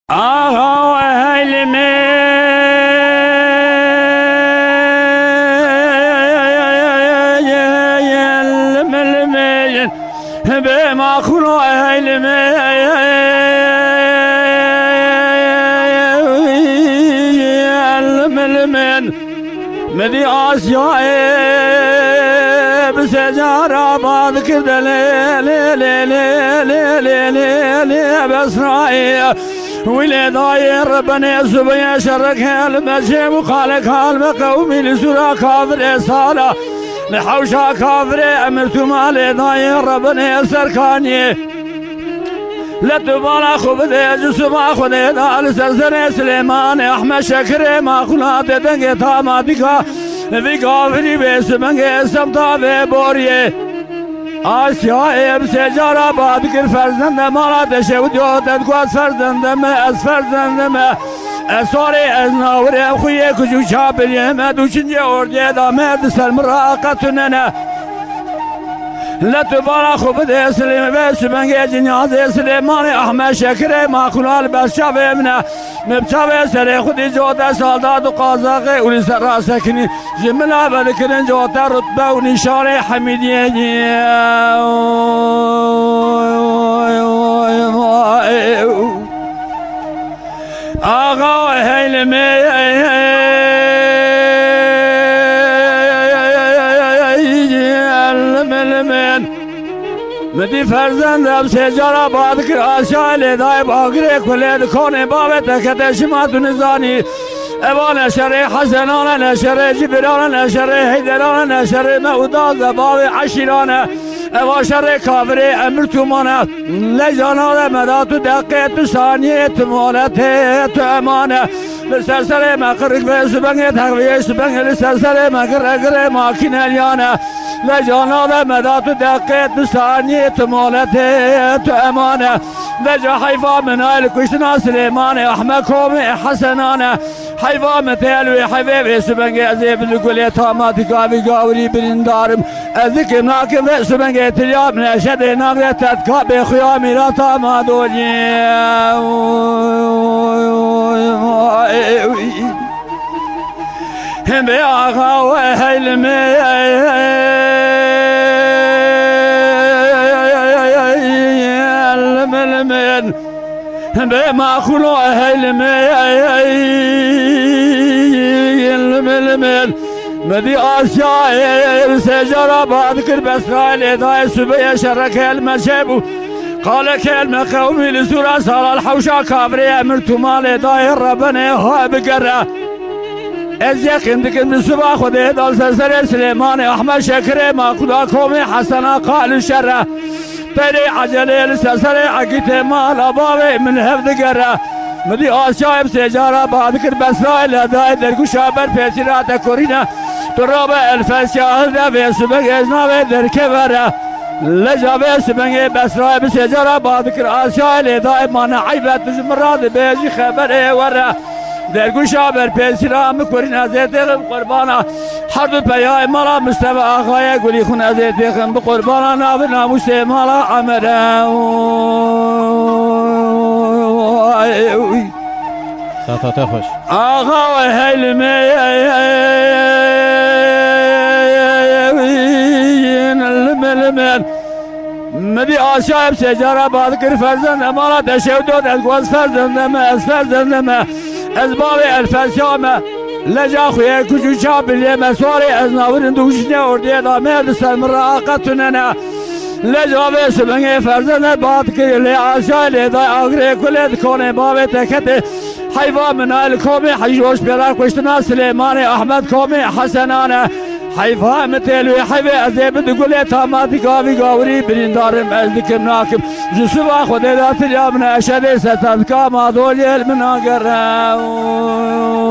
آقا اهل الملمين بما خلوا اهل الملمين مدي آسيا بسجارة بعض كده لي بسرائي ويلي داير ربنا يسوع شرك المجيب وخالق هالمقومي لسورة كافر صالة لحوشة كافر أمرت مالي داير ربنا يسركاني لا تبالا خبدي جسما خدي دال سرسر سليمان أحمد شكري ما خلات دنگي تاماتيكا في كافري بسمنگي سمتا في بوريه آسیا اب سجارا باد کر فرزند مالا تشود یادت قاس فرزندم از فرزندم اسوری از ناوری خویه کجو شابلیم دوشنجه اردی دامد سلم راقتنن لتبالا خوب ده سلیم و سبنگ جنیاز سلیمان احمد شکر ماخلال بشاو امنا مبچاو سر خودی جوتا سالداد و قازاقه اولی سر راسکنی جملا بلکن جوتا رتبه و نشار حمیدیه آقا هیلمی مدی فرزندم سجارا باد کر آشال دای باگره کلید کونه بابت کت شما دونزانی اوان شر حسنان نشر جبران نشر حیدران نشر موداز باب عشیران اوان شر کافر امر تومانه لجانا مدات دقیت ثانیت مالت تو امانه لسرسر مقرق و سبنگ تقویه سبنگ لسرسر مقرق ماکین الیانه لجانا مدات دقیت ثانیت مالت تو امانه لجا حیفا منال کشتنا سلیمان احمد کوم حسنانه حیفا متلوی حیفه سبنگ ازیب لگولی تاماتی کاوی گاوری برندارم ازکم ناکم و سبنگ تلیاب نشد ناگر تدکاب خیامی را تامادولی هم به آقا و حلمی الملمين بما خلوا الملمين مدي آسيا سجارة بعد كل بسرائيل داي سبيا شرك المشيب قال كلمة قومي لسورة صار الحوشة كافري أمرت مالي داي ربنا هو بقرة ازيك عندك من الصباح خذي دال سرسر سليمان احمد شكري ما خدا قومي حسنا قال شره بری عجله لسرسر عقیت مال آباوی من هفت گره مدی آسیاب سجارا بعد کر بسرائیل هدای درگوش آبر پیسیرات کورینه تراب الفسیاه ده و سبنگ ازناوی درکه بره لجاوی سبنگ بسرائیل سجارا بعد کر آسیاب هدای مانا عیبت بزمراد بیجی خبره وره درگوش آبر پیسیرام کورینه زیدیم قربانا هر دو پیای مالا مصطفی آقای گلی خون ازیت بخم بقربانا ناب ناموس مالا عمره ساعتات خوش آقا و حلمی الملمن مدی آشایب سجارا باد کر فرزند مالا تشودود از گواز فرزندم از فرزندم از باب الفسیام لجا خویه کجو چابلیه مسواری از ناورن دوشنه اردیه دامه دستر مراقتوننه لجا به سبنگه فرزنه باد که لی آشای لیدای آگره کلید کونه باب تکت حیفا منال کومی حیوش بیرار کشتنا سلیمان احمد کومی حسنانه حیفا متلوی حیفه ازیب دگولی تاماتی گاوی گاوری برندارم از دکم ناکم جسوبا خود داتر یامن اشد ستاد کام آدولی المناگرم